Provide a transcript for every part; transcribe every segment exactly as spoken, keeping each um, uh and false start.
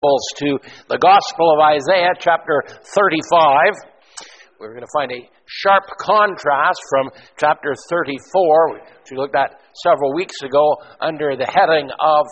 to the Gospel of Isaiah, chapter thirty-five. We're going to find a sharp contrast from chapter thirty-four, which we looked at several weeks ago under the heading of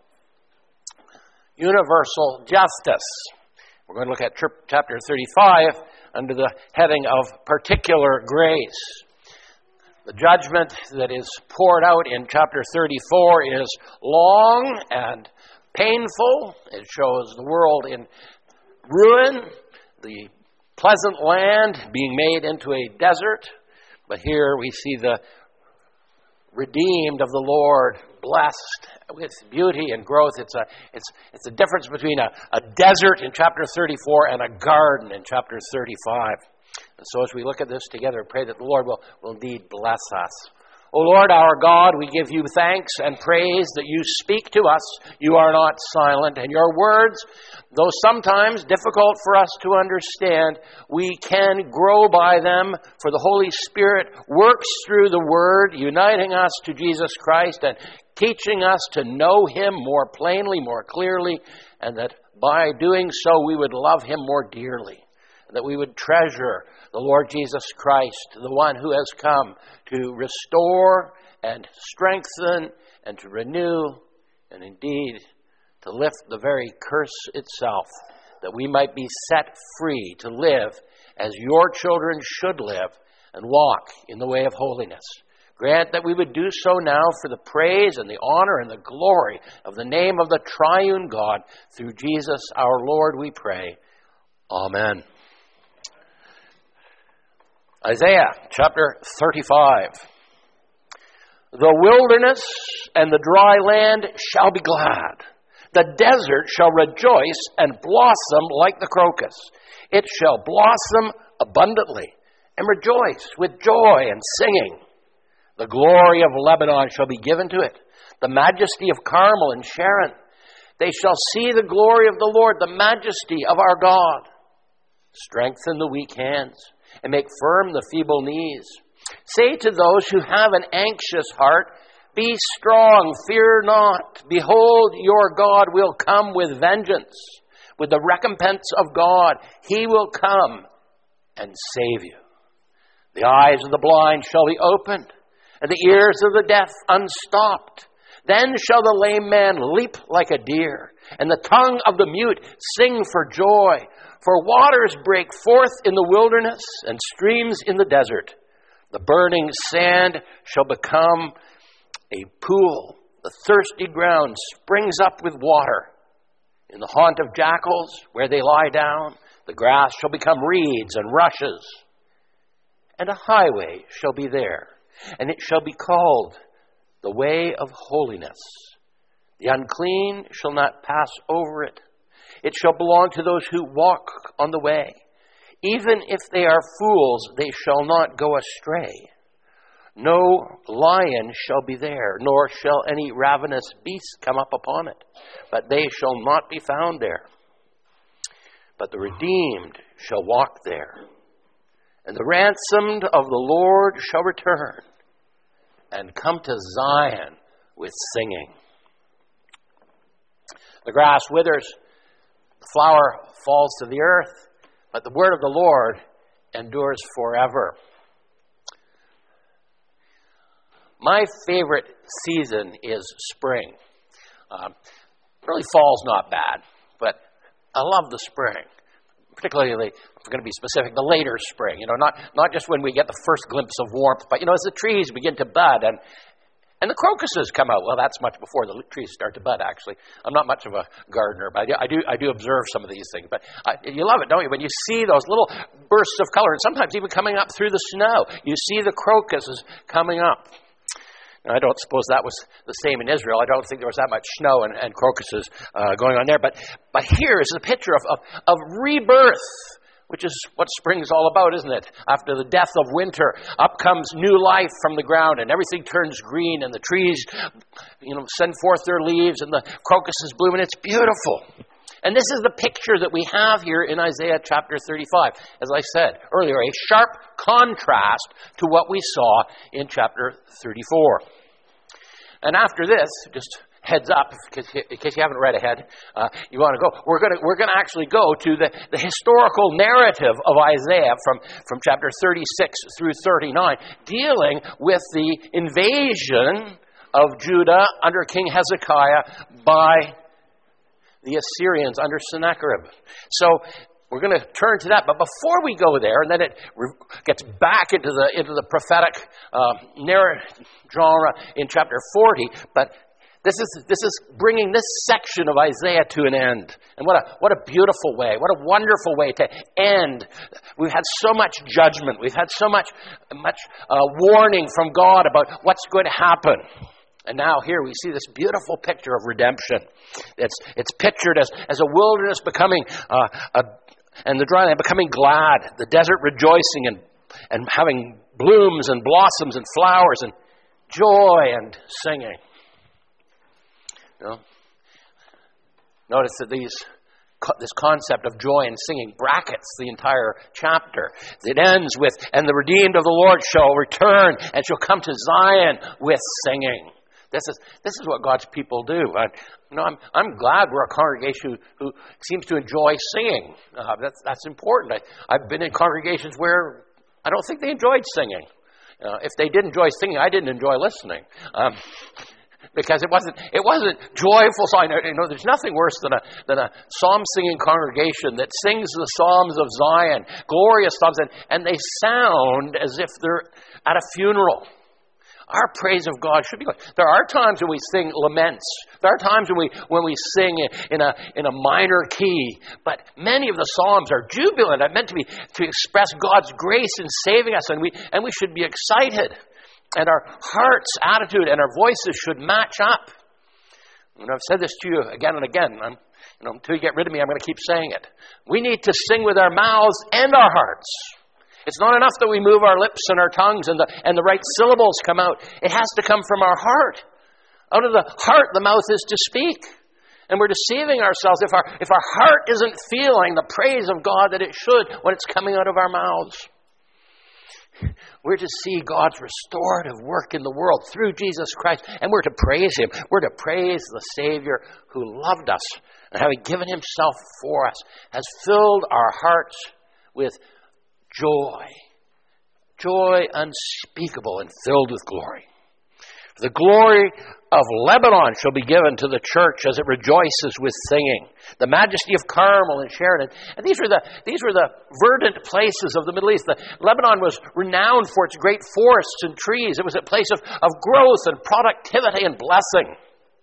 universal justice. We're going to look at chapter thirty-five under the heading of particular grace. The judgment that is poured out in chapter thirty-four is long and painful. It shows the world in ruin, the pleasant land being made into a desert. But here we see the redeemed of the Lord, blessed with beauty and growth. It's a it's it's a difference between a, a desert in chapter thirty-four and a garden in chapter thirty-five. And so as we look at this together, pray that the Lord will, will indeed bless us. O Lord, our God, we give you thanks and praise that you speak to us. You are not silent, and your words, though sometimes difficult for us to understand, we can grow by them, for the Holy Spirit works through the word, uniting us to Jesus Christ and teaching us to know him more plainly, more clearly, and that by doing so we would love him more dearly, and that we would treasure the Lord Jesus Christ, the one who has come to restore and strengthen and to renew and indeed to lift the very curse itself, that we might be set free to live as your children should live and walk in the way of holiness. Grant that we would do so now for the praise and the honor and the glory of the name of the triune God. Through Jesus our Lord we pray. Amen. Isaiah chapter thirty-five. The wilderness and the dry land shall be glad. The desert shall rejoice and blossom like the crocus. It shall blossom abundantly and rejoice with joy and singing. The glory of Lebanon shall be given to it, the majesty of Carmel and Sharon. They shall see the glory of the Lord, the majesty of our God. Strengthen the weak hands and make firm the feeble knees. Say to those who have an anxious heart, be strong, fear not. Behold, your God will come with vengeance. With the recompense of God, he will come and save you. The eyes of the blind shall be opened, and the ears of the deaf unstopped. Then shall the lame man leap like a deer, and the tongue of the mute sing for joy. For waters break forth in the wilderness and streams in the desert. The burning sand shall become a pool. The thirsty ground springs up with water. In the haunt of jackals, where they lie down, the grass shall become reeds and rushes. And a highway shall be there, and it shall be called the way of holiness. The unclean shall not pass over it. It shall belong to those who walk on the way. Even if they are fools, they shall not go astray. No lion shall be there, nor shall any ravenous beast come up upon it, but they shall not be found there. But the redeemed shall walk there, and the ransomed of the Lord shall return and come to Zion with singing. The grass withers, the flower falls to the earth, but the word of the Lord endures forever. My favorite season is spring. Um, really, fall's not bad, but I love the spring. Particularly, if we're going to be specific, the later spring. You know, not not just when we get the first glimpse of warmth, but you know, as the trees begin to bud and and the crocuses come out. Well, that's much before the trees start to bud, actually. I'm not much of a gardener, but I do I do, I do observe some of these things. But uh, you love it, don't you? When you see those little bursts of color, and sometimes even coming up through the snow. You see the crocuses coming up. Now, I don't suppose that was the same in Israel. I don't think there was that much snow and, and crocuses uh, going on there. But but here is a picture of, of, of rebirth, which is what spring's all about, isn't it? After the death of winter, up comes new life from the ground, and everything turns green, and the trees, you know, send forth their leaves, and the crocuses bloom, and it's beautiful. And this is the picture that we have here in Isaiah chapter thirty-five. As I said earlier, a sharp contrast to what we saw in chapter thirty-four. And after this, just heads up, in case you haven't read ahead, uh, you want to go. We're going to we're going to actually go to the, the historical narrative of Isaiah from, from chapter thirty-six through thirty-nine, dealing with the invasion of Judah under King Hezekiah by the Assyrians under Sennacherib. So we're going to turn to that, but before we go there, and then it re- gets back into the into the prophetic uh, narrative genre in chapter forty. But this is this is bringing this section of Isaiah to an end, and what a what a beautiful way, what a wonderful way to end. We've had so much judgment, we've had so much much uh, warning from God about what's going to happen. And now here we see this beautiful picture of redemption. It's it's pictured as, as a wilderness becoming uh, a and the dry land becoming glad, the desert rejoicing and, and having blooms and blossoms and flowers and joy and singing. You know? Notice that these this concept of joy and singing brackets the entire chapter. It ends with, and the redeemed of the Lord shall return and shall come to Zion with singing. This is this is what God's people do. I, you know, I'm I'm glad we're a congregation who, who seems to enjoy singing. Uh, that's that's important. I, I've been in congregations where I don't think they enjoyed singing. Uh, if they did enjoy singing, I didn't enjoy listening. Um, because it wasn't it wasn't joyful song. You know, there's nothing worse than a than a psalm singing congregation that sings the psalms of Zion, glorious psalms, and, and they sound as if they're at a funeral. Our praise of God should be good. There are times when we sing laments. There are times when we when we sing in a in a minor key. But many of the psalms are jubilant. They're meant to be to express God's grace in saving us, and we and we should be excited. And our heart's attitude and our voices should match up. And I've said this to you again and again. I'm, you know, until you get rid of me, I'm going to keep saying it. We need to sing with our mouths and our hearts. It's not enough that we move our lips and our tongues and the and the right syllables come out. It has to come from our heart. Out of the heart, the mouth is to speak. And we're deceiving ourselves if our if our heart isn't feeling the praise of God that it should when it's coming out of our mouths. We're to see God's restorative work in the world through Jesus Christ, and we're to praise Him. We're to praise the Savior who loved us and having given Himself for us has filled our hearts with joy, joy unspeakable and filled with glory. The glory of Lebanon shall be given to the church as it rejoices with singing. The majesty of Carmel and Sharon. And these were the these were the verdant places of the Middle East. The, Lebanon was renowned for its great forests and trees. It was a place of, of growth and productivity and blessing.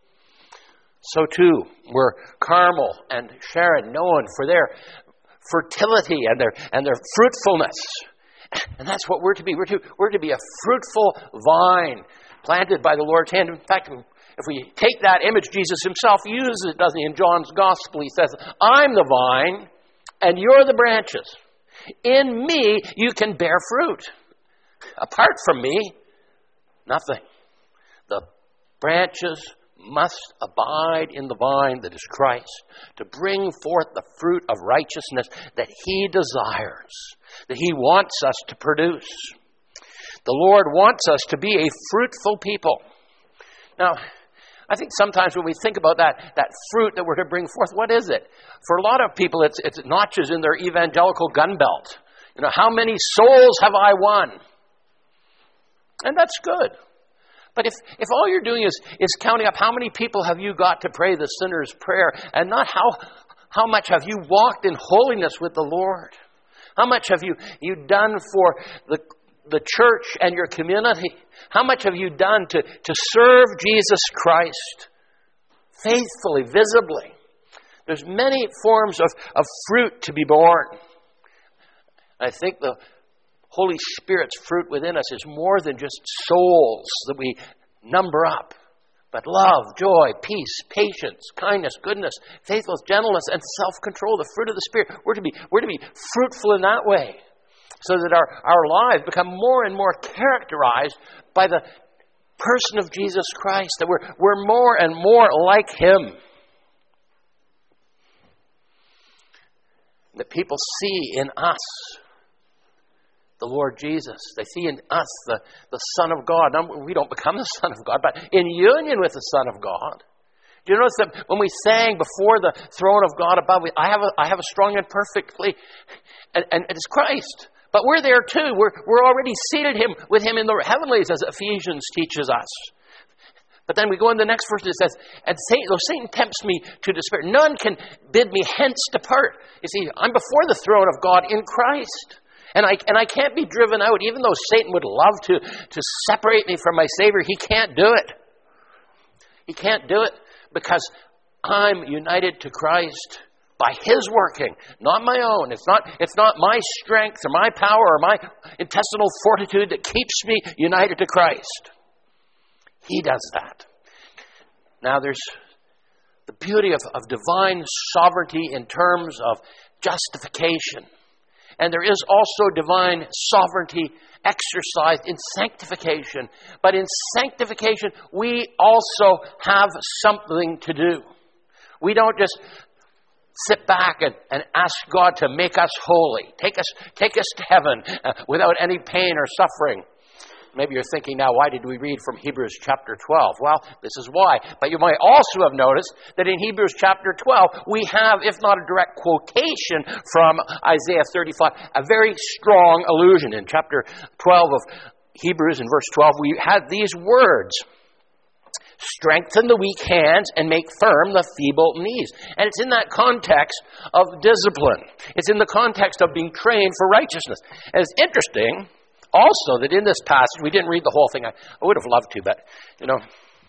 So too were Carmel and Sharon known for their fertility and their and their fruitfulness. And that's what we're to be. We're to, we're to be a fruitful vine planted by the Lord's hand. In fact, if we take that image, Jesus Himself uses it, doesn't He? In John's Gospel, He says, I'm the vine and you're the branches. In me, you can bear fruit. Apart from me, nothing. The branches must abide in the vine that is Christ to bring forth the fruit of righteousness that He desires, that He wants us to produce. The Lord wants us to be a fruitful people. Now, I think sometimes when we think about that, that fruit that we're to bring forth, what is it? For a lot of people, it's, it's notches in their evangelical gun belt. You know, how many souls have I won? And that's good. But if, if all you're doing is, is counting up how many people have you got to pray the sinner's prayer, and not how, how much have you walked in holiness with the Lord, how much have you, you done for the the church and your community? How much have you done to, to serve Jesus Christ faithfully, visibly? There's many forms of, of fruit to be born. I think the Holy Spirit's fruit within us is more than just souls that we number up, but love, joy, peace, patience, kindness, goodness, faithfulness, gentleness, and self-control, the fruit of the Spirit. We're to be, we're to be fruitful in that way, so that our, our lives become more and more characterized by the person of Jesus Christ, that we're, we're more and more like Him. That people see in us the Lord Jesus. They see in us the, the Son of God. Now, we don't become the Son of God, but in union with the Son of God, Do you notice that when we sang before the throne of God above, we, I have a, I have a strong and perfect plea, and, and it's Christ. But we're there too. We're, we're already seated him with him in the heavenlies, as Ephesians teaches us. But then we go in the next verse, it says, and Satan, though Satan tempts me to despair, none can bid me hence depart. You see, I'm before the throne of God in Christ. And I and I can't be driven out, even though Satan would love to, to separate me from my Savior. He can't do it. He can't do it because I'm united to Christ by his working, not my own. It's not, it's not my strength or my power or my intestinal fortitude that keeps me united to Christ. He does that. Now there's the beauty of, of divine sovereignty in terms of justification. And there is also divine sovereignty exercised in sanctification. But in sanctification, we also have something to do. We don't just sit back and, and ask God to make us holy. Take us, take us to heaven uh, without any pain or suffering. Maybe you're thinking now, why did we read from Hebrews chapter twelve? Well, this is why. But you might also have noticed that in Hebrews chapter twelve, we have, if not a direct quotation from Isaiah thirty-five, a very strong allusion. In chapter twelve of Hebrews, in verse twelve, we had these words: strengthen the weak hands and make firm the feeble knees. And it's in that context of discipline. It's in the context of being trained for righteousness. And it's interesting also that in this passage, we didn't read the whole thing. I, I would have loved to, but, you know,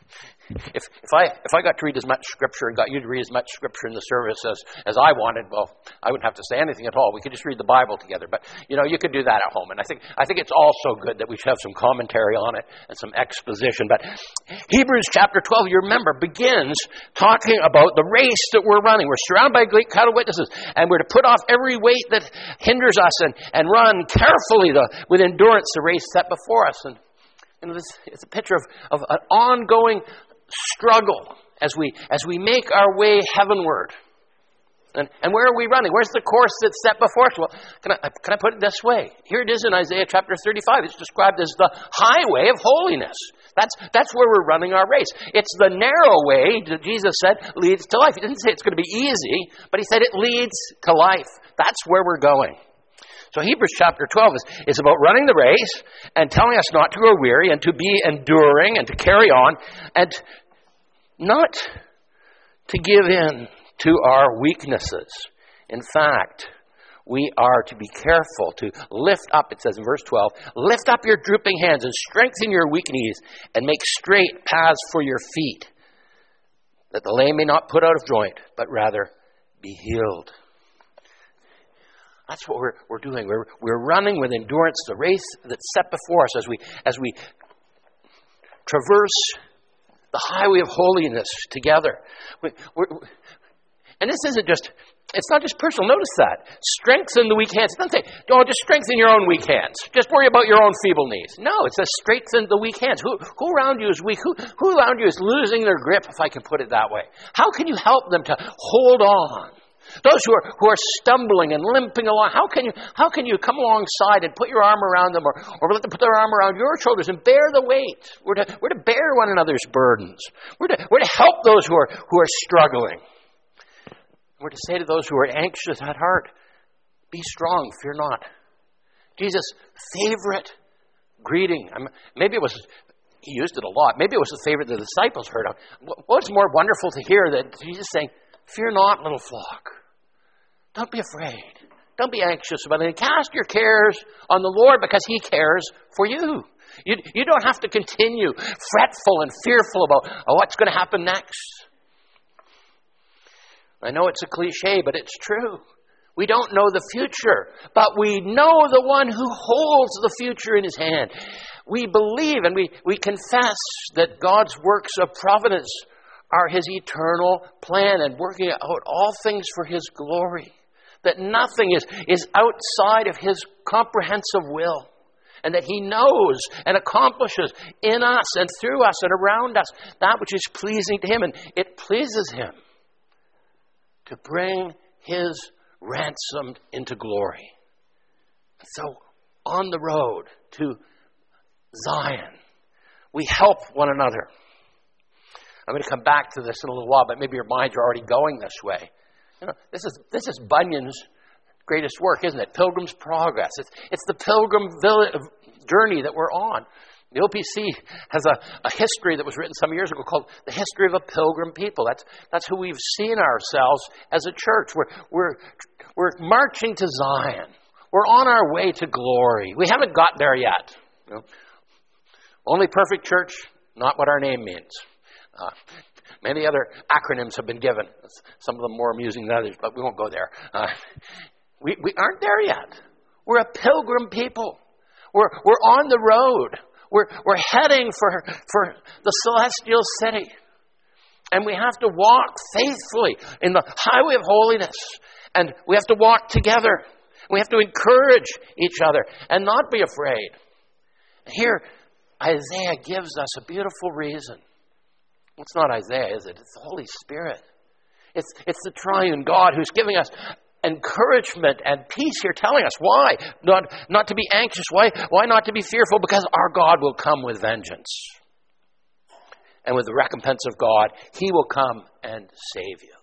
if if I if I got to read as much Scripture and got you to read as much Scripture in the service as, as I wanted, well, I wouldn't have to say anything at all. We could just read the Bible together. But, you know, you could do that at home. And I think I think it's also good that we should have some commentary on it and some exposition. But Hebrews chapter twelve, you remember, begins talking about the race that we're running. We're surrounded by a great crowd of witnesses, and we're to put off every weight that hinders us and, and run carefully the, with endurance the race set before us. And, you know, this, it's a picture of, of an ongoing struggle as we as we make our way heavenward. And, and where are we running? Where's the course that's set before us? Well, can I, can I put it this way? Here it is in Isaiah chapter thirty-five. It's described as the highway of holiness. That's, that's where we're running our race. It's the narrow way that Jesus said leads to life. He didn't say it's going to be easy, but he said it leads to life. That's where we're going. So Hebrews chapter twelve is, is about running the race and telling us not to grow weary and to be enduring and to carry on and not to give in to our weaknesses. In fact, we are to be careful to lift up, it says in verse twelve, lift up your drooping hands and strengthen your weak knees and make straight paths for your feet, that the lame may not put out of joint, but rather be healed. That's what we're we're doing. We're we're running with endurance the race that's set before us as we as we traverse the highway of holiness together. We, we're, and this isn't just, it's not just personal. Notice that. Strengthen the weak hands. It doesn't say, oh, just strengthen your own weak hands. Just worry about your own feeble knees. No, it says strengthen the weak hands. Who, who around you is weak? Who, who around you is losing their grip, if I can put it that way? How can you help them to hold on? Those who are who are stumbling and limping along, how can you how can you come alongside and put your arm around them, or, or let them put their arm around your shoulders and bear the weight? We're to we're to bear one another's burdens. We're to we're to help those who are who are struggling. We're to say to those who are anxious at heart, be strong, fear not. Jesus' favorite greeting. I mean, maybe it was he used it a lot. Maybe it was the favorite the disciples heard of. What's more wonderful to hear than Jesus saying, "Fear not, little flock. Don't be afraid. Don't be anxious about it. Cast your cares on the Lord because he cares for you." You, you don't have to continue fretful and fearful about oh, what's going to happen next. I know it's a cliche, but it's true. We don't know the future, but we know the one who holds the future in his hand. We believe and we, we confess that God's works of providence are his eternal plan and working out all things for his glory. That nothing is, is outside of his comprehensive will. And that he knows and accomplishes in us and through us and around us that which is pleasing to him. And it pleases him to bring his ransomed into glory. So on the road to Zion, we help one another. I'm going to come back to this in a little while, but maybe your minds are already going this way. You know, this is this is Bunyan's greatest work, isn't it? Pilgrim's Progress. It's it's the pilgrim village, journey that we're on. The O P C has a, a history that was written some years ago called The History of a Pilgrim People. That's that's who we've seen ourselves as a church. We're we're we're marching to Zion. We're on our way to glory. We haven't got there yet. You know? Only perfect church, not what our name means. Uh, many other acronyms have been given. Some of them more amusing than others, but we won't go there. Uh, we we aren't there yet. We're a pilgrim people. We're we're on the road. We're we're heading for for the celestial city. And we have to walk faithfully in the highway of holiness. And we have to walk together. We have to encourage each other and not be afraid. Here, Isaiah gives us a beautiful reason. It's not Isaiah, is it? It's the Holy Spirit. It's, it's the triune God who's giving us encouragement and peace here, telling us why not, not to be anxious, why, why not to be fearful, because our God will come with vengeance. And with the recompense of God, He will come and save you.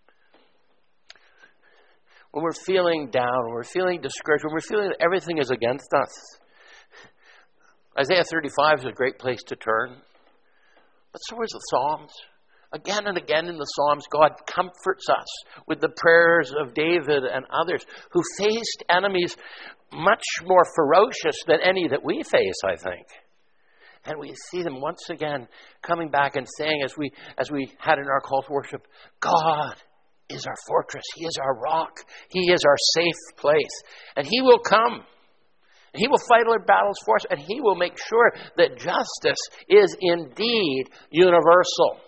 When we're feeling down, when we're feeling discouraged, when we're feeling that everything is against us, Isaiah thirty-five is a great place to turn. But so is the Psalms. Again and again in the Psalms, God comforts us with the prayers of David and others who faced enemies much more ferocious than any that we face, I think. And we see them once again coming back and saying, as we as we had in our call to worship, God is our fortress. He is our rock. He is our safe place. And He will come. He will fight our battles for us, and He will make sure that justice is indeed universal.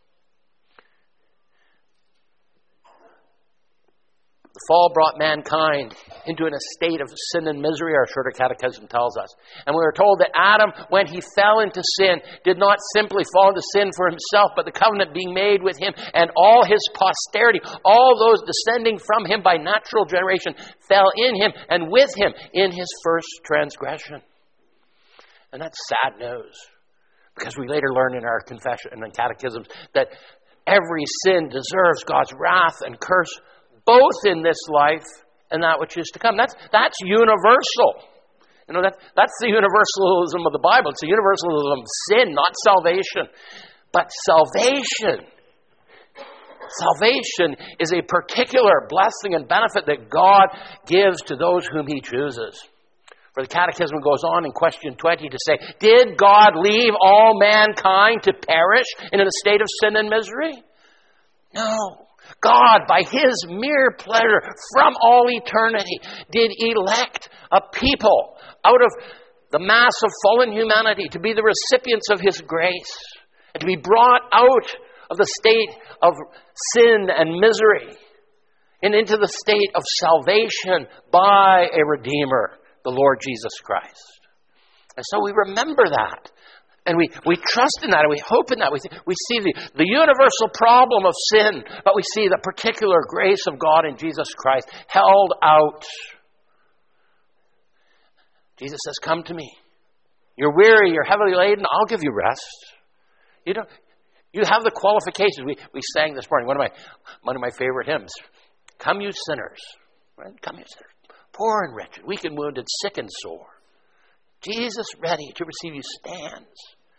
The fall brought mankind into a state of sin and misery, our Shorter Catechism tells us. And we were told that Adam, when he fell into sin, did not simply fall into sin for himself, but the covenant being made with him and all his posterity, all those descending from him by natural generation, fell in him and with him in his first transgression. And that's sad news, because we later learn in our confession and in catechisms that every sin deserves God's wrath and curse, both in this life and that which is to come. That's that's universal. You know, that, that's the universalism of the Bible. It's the universalism of sin, not salvation. But salvation, salvation is a particular blessing and benefit that God gives to those whom He chooses. For the Catechism goes on in question twenty to say, did God leave all mankind to perish in a state of sin and misery? No. God, by His mere pleasure from all eternity, did elect a people out of the mass of fallen humanity to be the recipients of His grace and to be brought out of the state of sin and misery and into the state of salvation by a Redeemer, the Lord Jesus Christ. And so we remember that. And we, we trust in that, and we hope in that. We, we see the, the universal problem of sin, but we see the particular grace of God in Jesus Christ held out. Jesus says, come to me. You're weary, you're heavily laden, I'll give you rest. You don't, you have the qualifications. We, we sang this morning, one of my, one of my favorite hymns. Come you sinners. Right? Come you sinners. Poor and wretched, weak and wounded, sick and sore. Jesus ready to receive you stands.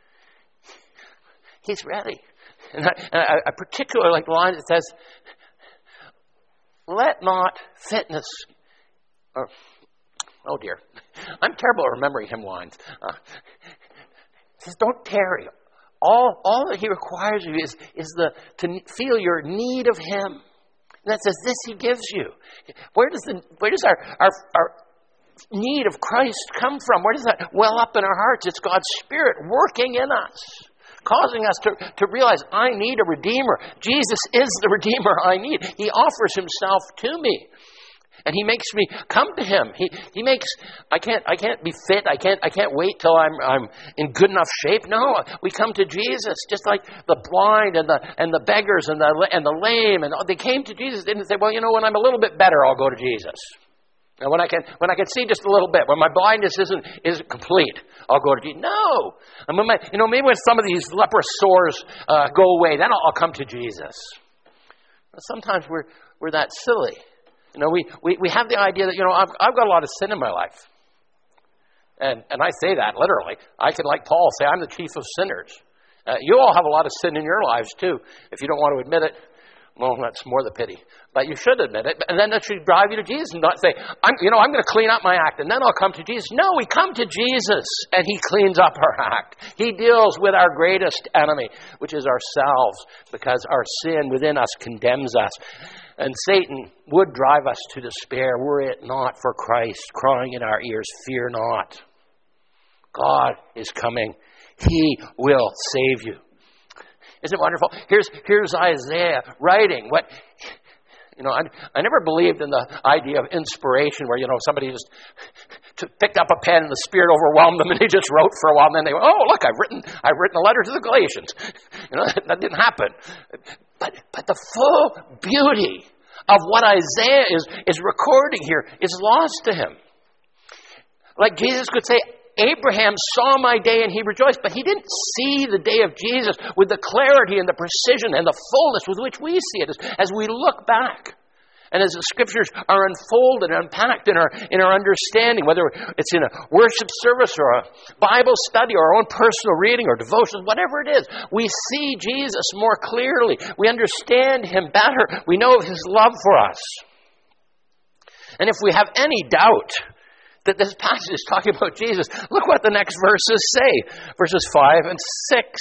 He's ready. And I, and I, I particularly like the line that says, let not fitness, or, oh dear, I'm terrible at remembering hymn lines. Uh, it says, don't tarry. All, all that He requires of you is, is the, to feel your need of Him. And that says, this He gives you. Where does, the, where does our, our, our need of Christ come from? Where does that well up in our hearts? It's God's Spirit working in us, causing us to, to realize, I need a Redeemer. Jesus is the Redeemer I need. He offers Himself to me. And He makes me come to Him. He He makes I can't I can't be fit. I can't I can't wait till I'm I'm in good enough shape. No, we come to Jesus, just like the blind and the and the beggars and the and the lame, and they came to Jesus. They didn't say, well, you know, when I'm a little bit better, I'll go to Jesus. And when I can when I can see just a little bit, when my blindness isn't isn't complete, I'll go to Jesus. No. And when my, you know, maybe when some of these leprous sores uh, go away, then I'll, I'll come to Jesus. But sometimes we're we're that silly. You know, we, we, we have the idea that, you know, I've I've got a lot of sin in my life. And and I say that literally. I could, like Paul, say I'm the chief of sinners. Uh, you all have a lot of sin in your lives too. If you don't want to admit it, well, that's more the pity. But you should admit it. And then that should drive you to Jesus and not say, I'm, you know, I'm going to clean up my act and then I'll come to Jesus. No, we come to Jesus and he cleans up our act. He deals with our greatest enemy, which is ourselves, because our sin within us condemns us. And Satan would drive us to despair were it not for Christ crying in our ears, fear not. God is coming. He will save you. Isn't it wonderful? Here's here's Isaiah writing what, you know, I, I never believed in the idea of inspiration where, you know, somebody just t- picked up a pen and the Spirit overwhelmed them and they just wrote for a while and then they went, oh, look, I've written I've written a letter to the Galatians. You know, that, that didn't happen. But but the full beauty of what Isaiah is, is recording here is lost to him. Like Jesus could say, Abraham saw my day and he rejoiced, but he didn't see the day of Jesus with the clarity and the precision and the fullness with which we see it as, as we look back. And as the scriptures are unfolded and unpacked in our, in our understanding, whether it's in a worship service or a Bible study or our own personal reading or devotion, whatever it is, we see Jesus more clearly. We understand him better. We know of his love for us. And if we have any doubt that this passage is talking about Jesus, look what the next verses say. Verses five and six.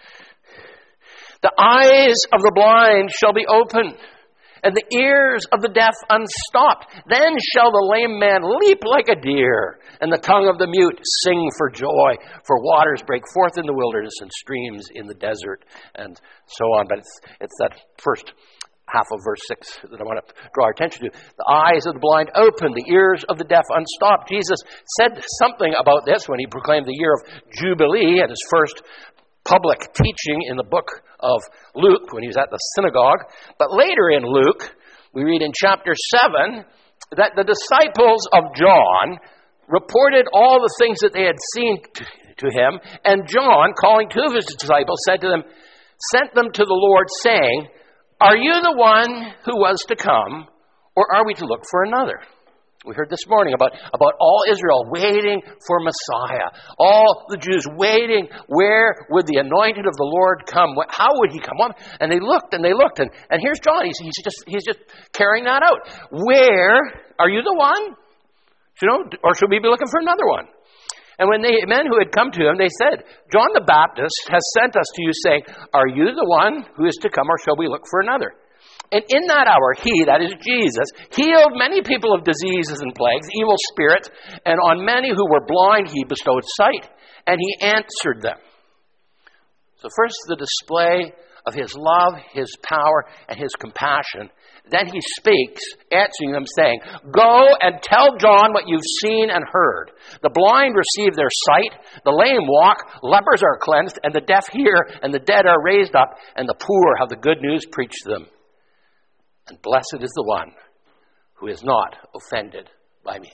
The eyes of the blind shall be opened, and the ears of the deaf unstopped. Then shall the lame man leap like a deer, and the tongue of the mute sing for joy. For waters break forth in the wilderness, and streams in the desert, and so on. But it's, it's that first half of verse six that I want to draw our attention to. The eyes of the blind opened, the ears of the deaf unstopped. Jesus said something about this when he proclaimed the year of Jubilee at his first public teaching in the book of Luke when he was at the synagogue. But later in Luke, we read in chapter seven that the disciples of John reported all the things that they had seen to, to him. And John, calling two of his disciples, said to them, sent them to the Lord, saying, are you the one who was to come, or are we to look for another? We heard this morning about, about all Israel waiting for Messiah. All the Jews waiting, where would the anointed of the Lord come? How would he come? And they looked and they looked. And, and here's John. He's, he's, just, he's just carrying that out. Where? Are you the one? You know, or should we be looking for another one? And when the men who had come to him, they said, John the Baptist has sent us to you, saying, are you the one who is to come, or shall we look for another? And in that hour, he, that is Jesus, healed many people of diseases and plagues, evil spirits, and on many who were blind he bestowed sight, and he answered them. So first, the display of his love, his power, and his compassion. Then he speaks, answering them, saying, go and tell John what you've seen and heard. The blind receive their sight, the lame walk, lepers are cleansed, and the deaf hear, and the dead are raised up, and the poor have the good news preached to them. And blessed is the one who is not offended by me.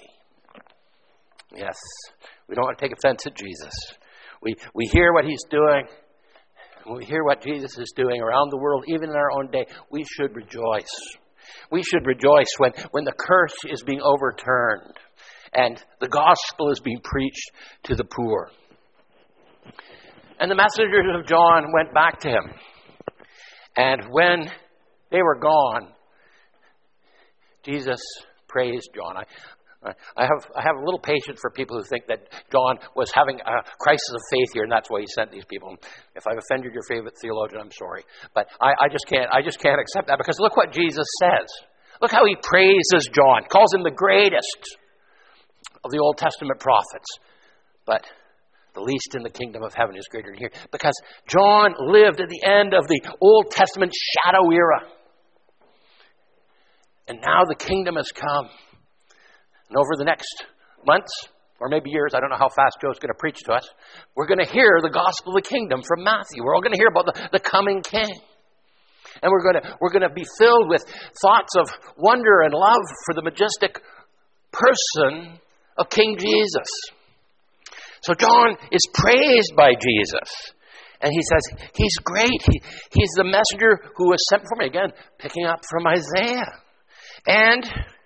Yes, we don't want to take offense at Jesus. We, we hear what he's doing. When we hear what Jesus is doing around the world, even in our own day, we should rejoice. We should rejoice when, when the curse is being overturned and the gospel is being preached to the poor. And the messengers of John went back to him. And when they were gone, Jesus praised John. I, I have I have a little patience for people who think that John was having a crisis of faith here, and that's why he sent these people. If I've offended your favorite theologian, I'm sorry, but I, I just can't I just can't accept that, because look what Jesus says. Look how he praises John, calls him the greatest of the Old Testament prophets, but the least in the kingdom of heaven is greater than here, because John lived at the end of the Old Testament shadow era, and now the kingdom has come. And over the next months, or maybe years, I don't know how fast Joe's going to preach to us, we're going to hear the gospel of the kingdom from Matthew. We're all going to hear about the, the coming king. And we're going to we're going to be filled with thoughts of wonder and love for the majestic person of King Jesus. So John is praised by Jesus. And he says, he's great. He, he's the messenger who was sent for me. Again, picking up from Isaiah. And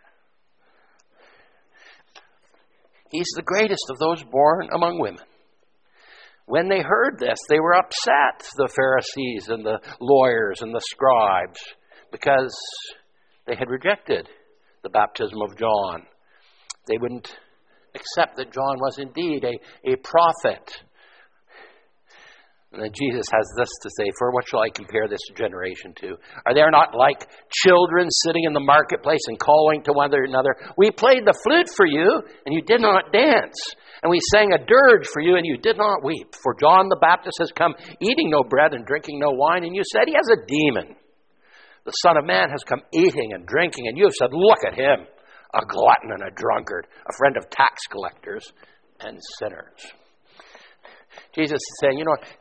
he's the greatest of those born among women. When they heard this, they were upset, the Pharisees and the lawyers and the scribes, because they had rejected the baptism of John. They wouldn't accept that John was indeed a, a prophet. And then Jesus has this to say, for what shall I compare this generation to? Are they not like children sitting in the marketplace and calling to one another, we played the flute for you, and you did not dance. And we sang a dirge for you, and you did not weep. For John the Baptist has come eating no bread and drinking no wine, and you said he has a demon. The Son of Man has come eating and drinking, and you have said, look at him, a glutton and a drunkard, a friend of tax collectors and sinners. Jesus is saying, you know what?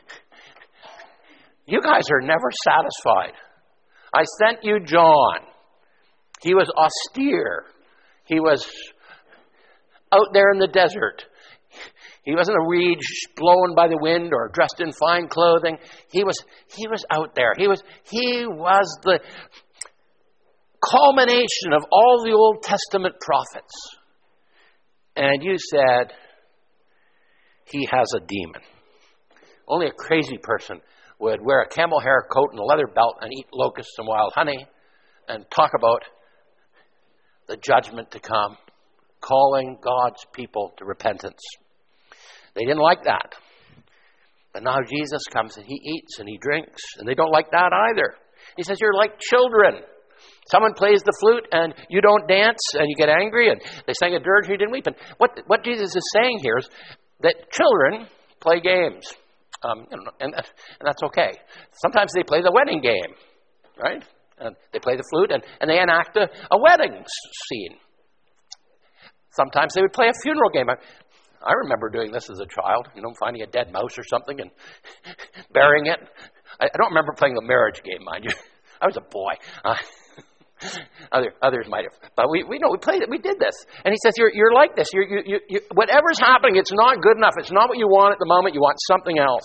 You guys are never satisfied. I sent you John. He was austere. He was out there in the desert. He wasn't a reed blown by the wind or dressed in fine clothing. He was he was out there. He was he was the culmination of all the Old Testament prophets. And you said, he has a demon. Only a crazy person would wear a camel hair coat and a leather belt and eat locusts and wild honey and talk about the judgment to come, calling God's people to repentance. They didn't like that. But now Jesus comes and he eats and he drinks, and they don't like that either. He says, you're like children. Someone plays the flute and you don't dance and you get angry, and they sang a dirge and you didn't weep. And what, what Jesus is saying here is that children play games. Um, you know, and, and that's okay. Sometimes they play the wedding game, right? And they play the flute and, and they enact a, a wedding scene. Sometimes they would play a funeral game. I, I remember doing this as a child, you know, finding a dead mouse or something and burying it. I, I don't remember playing the marriage game, mind you. I was a boy. Uh, Other, others might have, but we, we know we played it. We did this, and he says, "You're you're like this. You're, you you you whatever's happening, it's not good enough. It's not what you want at the moment. You want something else."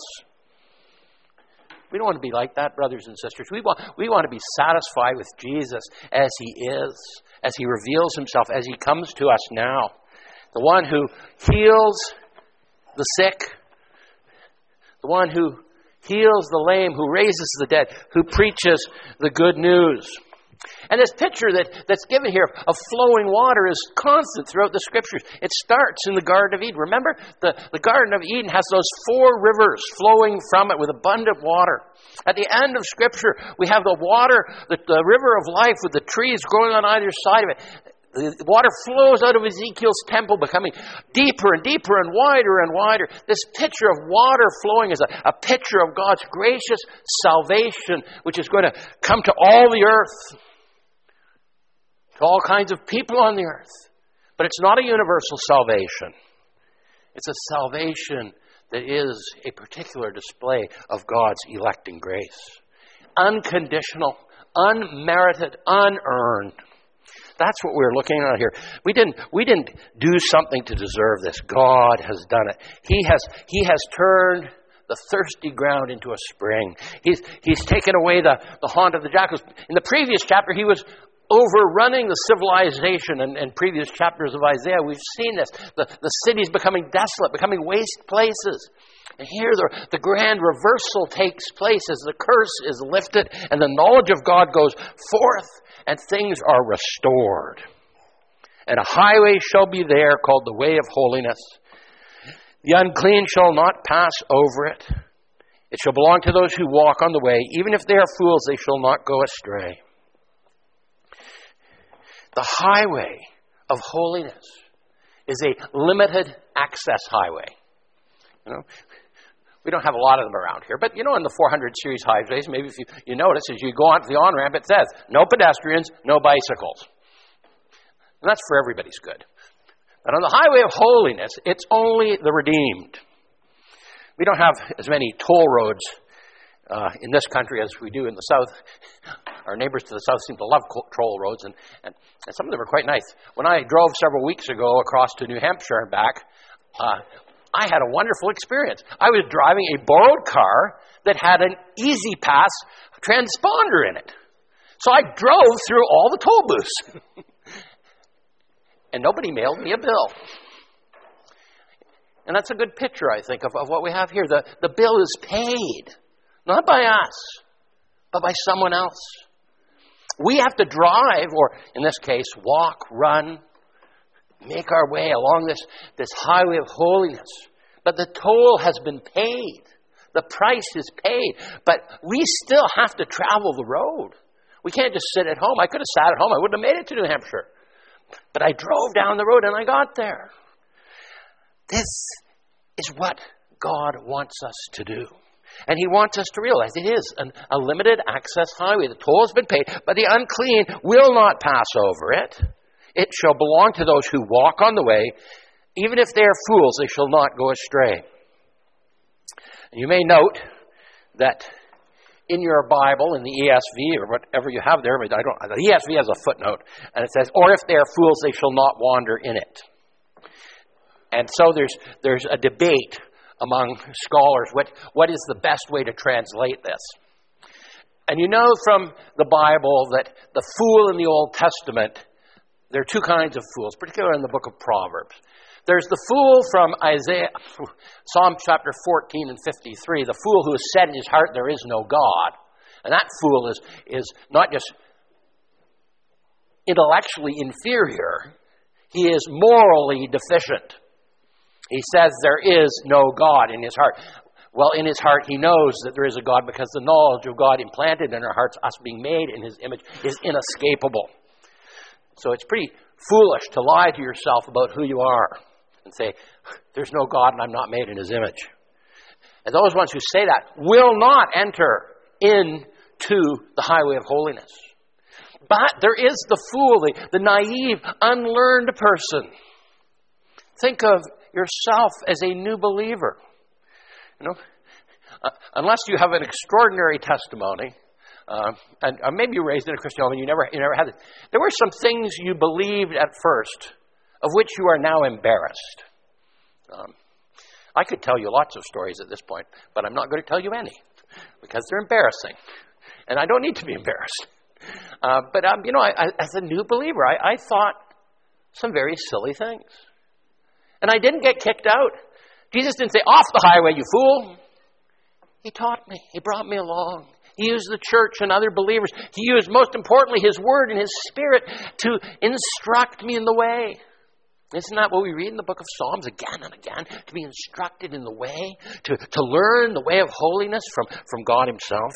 We don't want to be like that, brothers and sisters. We want we want to be satisfied with Jesus as he is, as he reveals himself, as he comes to us now, the one who heals the sick, the one who heals the lame, who raises the dead, who preaches the good news. And this picture that, that's given here of flowing water is constant throughout the Scriptures. It starts in the Garden of Eden. Remember, the, the Garden of Eden has those four rivers flowing from it with abundant water. At the end of Scripture, we have the water, the, the river of life with the trees growing on either side of it. The water flows out of Ezekiel's temple, becoming deeper and deeper and wider and wider. This picture of water flowing is a, a picture of God's gracious salvation, which is going to come to all the earth, to all kinds of people on the earth. But it's not a universal salvation. It's a salvation that is a particular display of God's electing grace. Unconditional, unmerited, unearned. That's what we're looking at here. We didn't we didn't do something to deserve this. God has done it. He has He has turned the thirsty ground into a spring. He's He's taken away the, the haunt of the jackals. In the previous chapter, he was overrunning the civilization. And in previous chapters of Isaiah, we've seen this. The, the cities becoming desolate, becoming waste places. And here the, the grand reversal takes place as the curse is lifted and the knowledge of God goes forth and things are restored. And a highway shall be there called the way of holiness. The unclean shall not pass over it. It shall belong to those who walk on the way. Even if they are fools, they shall not go astray. The highway of holiness is a limited access highway. You know, we don't have a lot of them around here, but you know, in the four hundred series highways, maybe if you, you notice, as you go onto the on-ramp, it says, no pedestrians, no bicycles. And that's for everybody's good. But on the highway of holiness, it's only the redeemed. We don't have as many toll roads uh, in this country as we do in the south. Our neighbors to the south seem to love toll roads, and, and, and some of them are quite nice. When I drove several weeks ago across to New Hampshire and back, uh, I had a wonderful experience. I was driving a borrowed car that had an Easy Pass transponder in it. So I drove through all the toll booths. And nobody mailed me a bill. And that's a good picture, I think, of, of what we have here. The, the bill is paid, not by us, but by someone else. We have to drive, or in this case, walk, run, make our way along this, this highway of holiness. But the toll has been paid. The price is paid. But we still have to travel the road. We can't just sit at home. I could have sat at home. I wouldn't have made it to New Hampshire. But I drove down the road and I got there. This is what God wants us to do. And He wants us to realize it is an, a limited access highway. The toll has been paid, but the unclean will not pass over it. It shall belong to those who walk on the way. Even if they are fools, they shall not go astray. And you may note that in your Bible, in the E S V, or whatever you have there, but I don't, the E S V has a footnote, and it says, or if they are fools, they shall not wander in it. And so there's there's a debate among scholars, what, what is the best way to translate this? And you know from the Bible that the fool in the Old Testament, there are two kinds of fools, particularly in the book of Proverbs. There's the fool from Isaiah, Psalm chapter fourteen and fifty-three, the fool who has said in his heart there is no God. And that fool is, is not just intellectually inferior, he is morally deficient. He says there is no God in his heart. Well, in his heart he knows that there is a God because the knowledge of God implanted in our hearts, us being made in His image, is inescapable. So it's pretty foolish to lie to yourself about who you are and say, there's no God and I'm not made in His image. And those ones who say that will not enter into the highway of holiness. But there is the fool, the, the naive, unlearned person. Think of yourself as a new believer. You know, uh, unless you have an extraordinary testimony, uh, and uh, maybe you were raised in a Christian home and you never, you never had it. There were some things you believed at first, of which you are now embarrassed. Um, I could tell you lots of stories at this point, but I'm not going to tell you any because they're embarrassing, and I don't need to be embarrassed. Uh, but um, you know, I, I, as a new believer, I, I thought some very silly things. And I didn't get kicked out. Jesus didn't say, off the highway, you fool. He taught me. He brought me along. He used the church and other believers. He used, most importantly, His Word and His Spirit to instruct me in the way. Isn't that what we read in the book of Psalms again and again? To be instructed in the way, to, to learn the way of holiness from, from God Himself.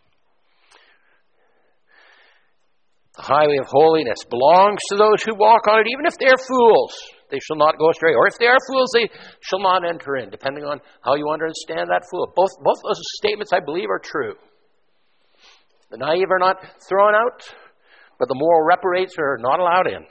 The highway of holiness belongs to those who walk on it, even if they are fools. They shall not go astray. Or if they are fools, they shall not enter in, depending on how you understand that fool. Both, both those statements, I believe, are true. The naive are not thrown out, but the moral reprobates are not allowed in.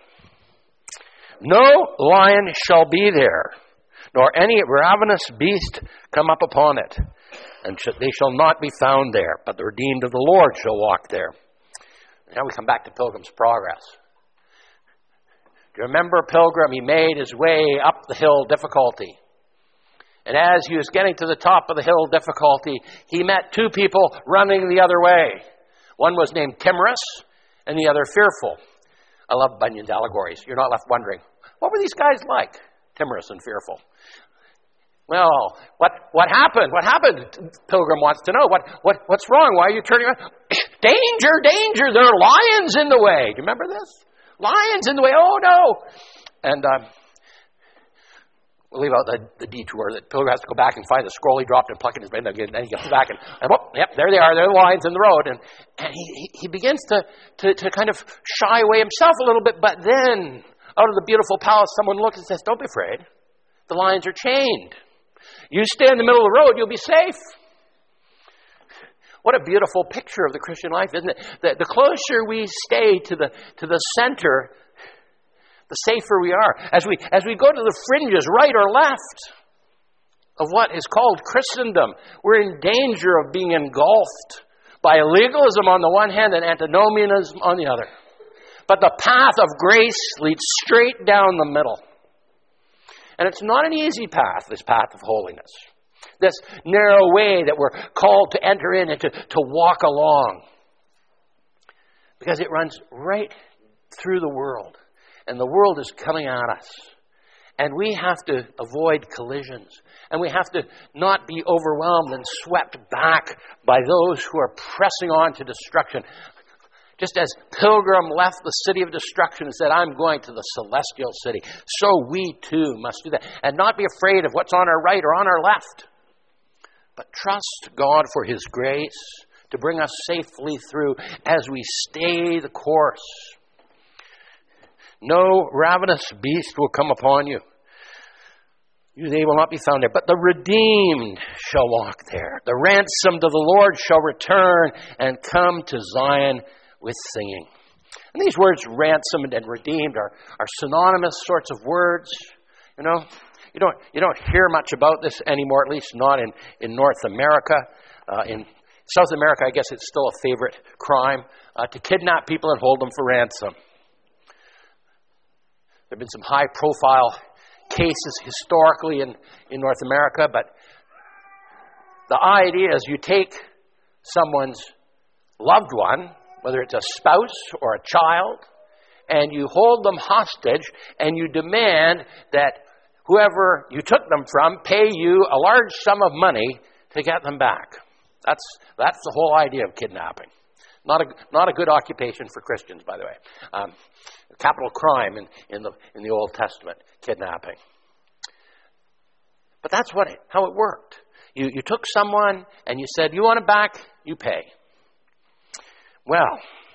No lion shall be there, nor any ravenous beast come up upon it, and they shall not be found there, but the redeemed of the Lord shall walk there. Now we come back to Pilgrim's Progress. Do you remember Pilgrim? He made his way up the hill difficulty. And as he was getting to the top of the hill difficulty, he met two people running the other way. One was named Timorous, and the other Fearful. I love Bunyan's allegories. You're not left wondering, what were these guys like? Timorous and Fearful. Well, what what happened? What happened? Pilgrim wants to know. What what what's wrong? Why are you turning around? Danger, danger, there are lions in the way. Do you remember this? Lions in the way, oh no. And um, we'll leave out the, the detour that Pilgrim has to go back and find the scroll he dropped and pluck in his brain. And then he goes back and, and whoop, yep, there they are. There are the lions in the road. And, and he, he begins to, to, to kind of shy away himself a little bit. But then, out of the beautiful palace, someone looks and says, don't be afraid. The lions are chained. You stay in the middle of the road, you'll be safe. What a beautiful picture of the Christian life, isn't it? The, the closer we stay to the to the center, the safer we are. As we as we go to the fringes, right or left, of what is called Christendom. We're in danger of being engulfed by legalism on the one hand and antinomianism on the other. But the path of grace leads straight down the middle. And it's not an easy path, this path of holiness. This narrow way that we're called to enter in and to, to walk along. Because it runs right through the world. And the world is coming at us. And we have to avoid collisions. And we have to not be overwhelmed and swept back by those who are pressing on to destruction. Just as Pilgrim left the city of destruction and said, I'm going to the celestial city, so we too must do that. And not be afraid of what's on our right or on our left. But trust God for His grace to bring us safely through as we stay the course. No ravenous beast will come upon you. They will not be found there. But the redeemed shall walk there. The ransomed of the Lord shall return and come to Zion with singing. And these words, ransomed and redeemed, are, are synonymous sorts of words. You know, you don't you don't hear much about this anymore, at least not in, in North America. Uh, in South America, I guess it's still a favorite crime uh, to kidnap people and hold them for ransom. There have been some high-profile cases historically in, in North America, but the idea is you take someone's loved one, whether it's a spouse or a child, and you hold them hostage and you demand that whoever you took them from pay you a large sum of money to get them back. That's that's the whole idea of kidnapping. Not a not a good occupation for Christians, by the way. Um, capital crime in, in the in the Old Testament, kidnapping. But that's what it, how it worked. You you took someone and you said, you want it back, you pay. Well,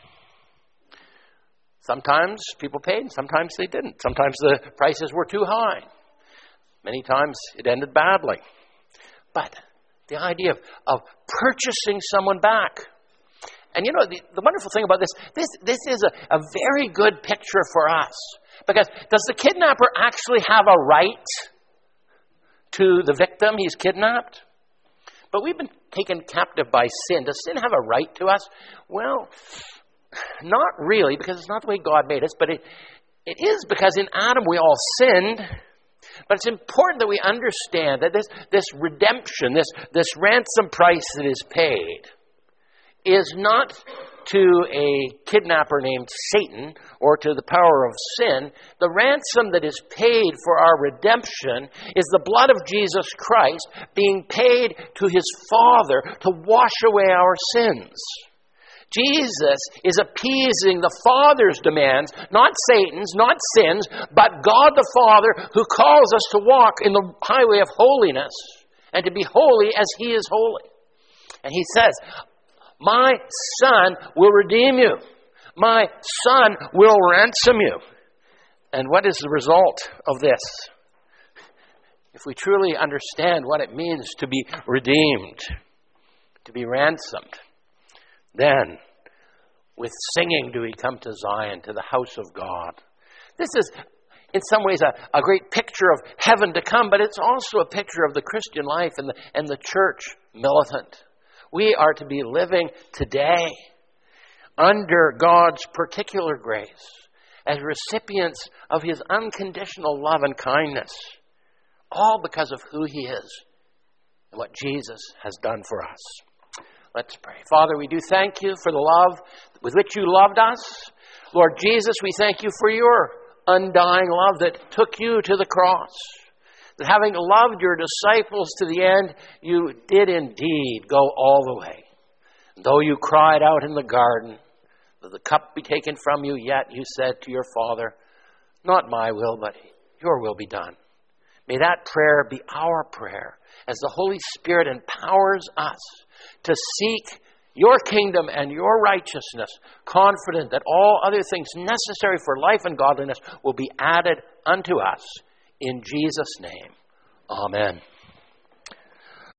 sometimes people paid and sometimes they didn't. Sometimes the prices were too high. Many times it ended badly. But the idea of, of purchasing someone back. And you know, the, the wonderful thing about this, this, this is a, a very good picture for us. Because does the kidnapper actually have a right to the victim he's kidnapped? But we've been taken captive by sin. Does sin have a right to us? Well, not really, because it's not the way God made us. But it, it is because in Adam we all sinned. But it's important that we understand that this, this redemption, this, this ransom price that is paid, is not to a kidnapper named Satan or to the power of sin. The ransom that is paid for our redemption is the blood of Jesus Christ being paid to His Father to wash away our sins. Jesus is appeasing the Father's demands, not Satan's, not sin's, but God the Father who calls us to walk in the highway of holiness and to be holy as He is holy. And He says, my Son will redeem you. My Son will ransom you. And what is the result of this? If we truly understand what it means to be redeemed, to be ransomed, then with singing do we come to Zion, to the house of God. This is in some ways a, a great picture of heaven to come, but it's also a picture of the Christian life and the, and the church militant. We are to be living today under God's particular grace as recipients of His unconditional love and kindness, all because of who He is and what Jesus has done for us. Let's pray. Father, we do thank You for the love with which You loved us. Lord Jesus, we thank You for Your undying love that took You to the cross. That having loved Your disciples to the end, You did indeed go all the way. Though You cried out in the garden, that the cup be taken from You, yet You said to Your Father, not my will, but Your will be done. May that prayer be our prayer as the Holy Spirit empowers us to seek Your kingdom and Your righteousness, confident that all other things necessary for life and godliness will be added unto us. In Jesus' name, amen.